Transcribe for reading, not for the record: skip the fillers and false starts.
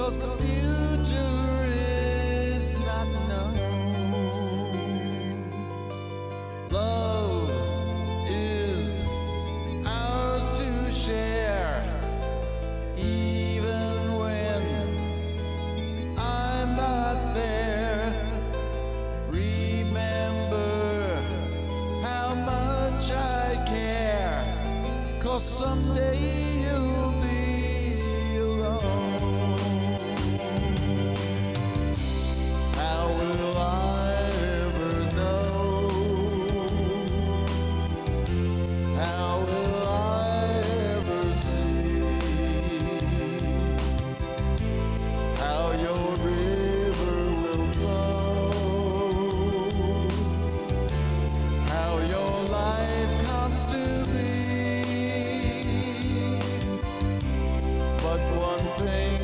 'cause the future is not known. Love is ours to share, even when I'm not there. Remember how much I care, 'cause someday you'll be alone. How will I ever know? How will I ever see how your river will flow, how your life comes to be? But one thing